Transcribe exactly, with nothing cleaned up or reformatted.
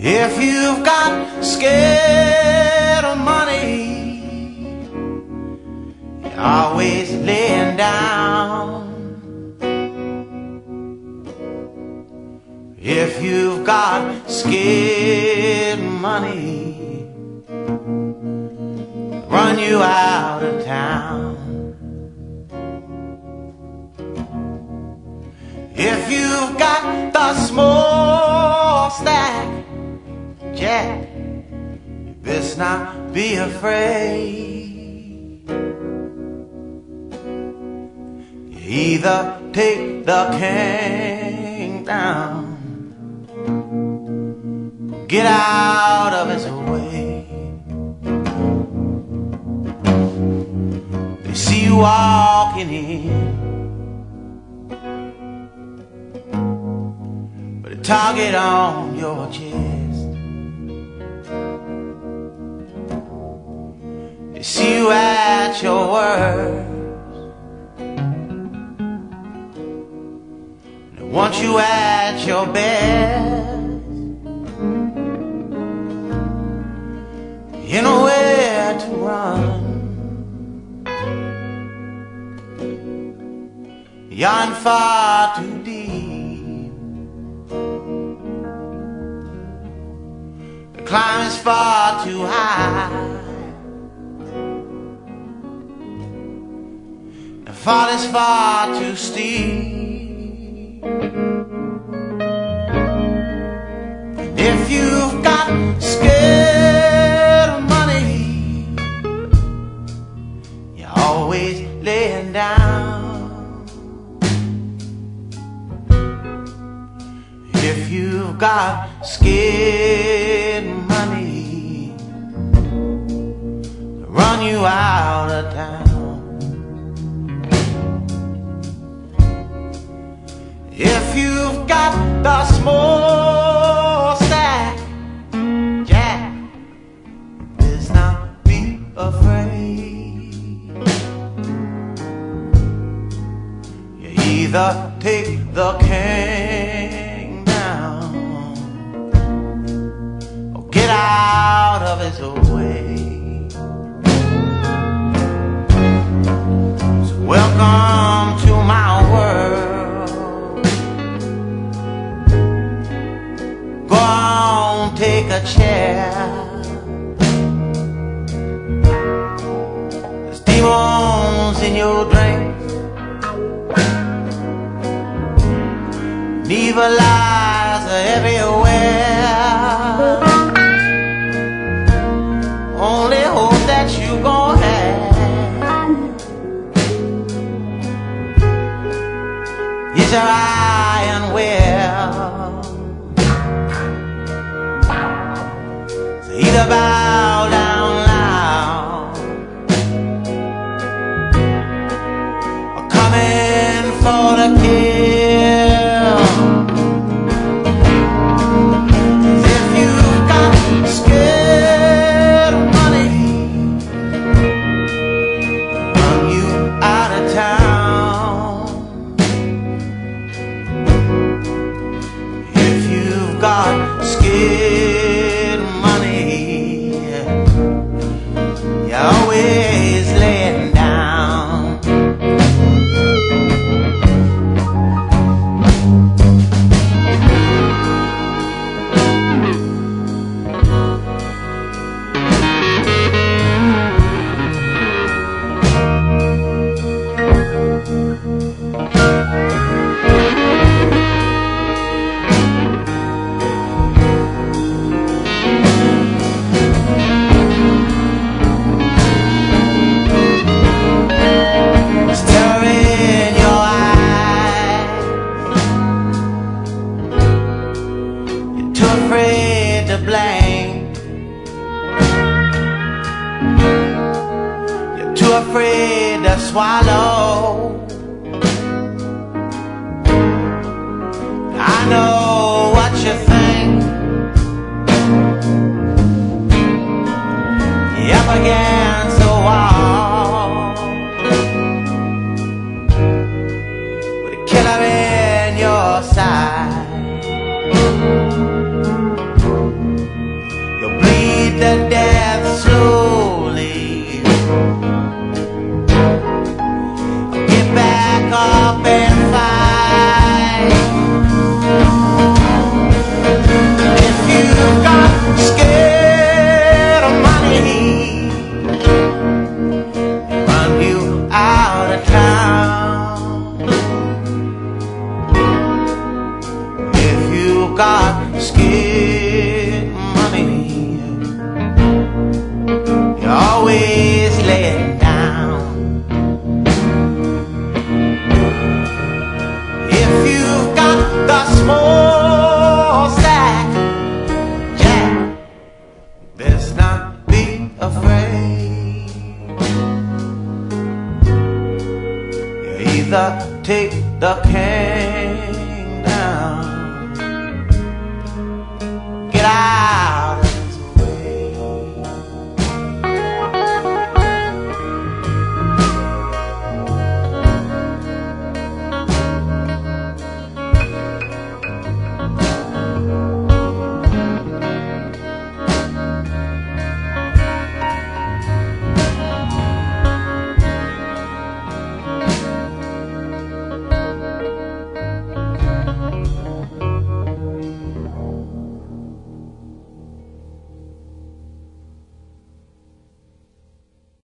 If you've got scared of money, you're always laying down. If you've got scared money, run you out of town. If you've got the small stack, Jack, you best not be afraid. You either take the king down, get out of his way. They see you walking in, but a target on your chest. They see you at your worst, they want you at your best. You know where to run, you're in far too deep. The climb is far too high, the fall is far too steep. If you've got scared of money, you're always laying down. If you've got scared money, run you out of town. If you've got the small stack, Jack, let's not be afraid. You either take the king down or get out of his way. So welcome to my world. Go on, take a chair. There's demons in your drink, evil eyes are everywhere. Only hope that you gon' have is your iron will. So either bow down loud or come in for the kill. If you've got scared money, run you out of town. If you've got scared money, you're always laying down. Afraid to blame, you're too afraid to swallow. I know what you think, you're up against the wall with a killer in your side. the, take the can.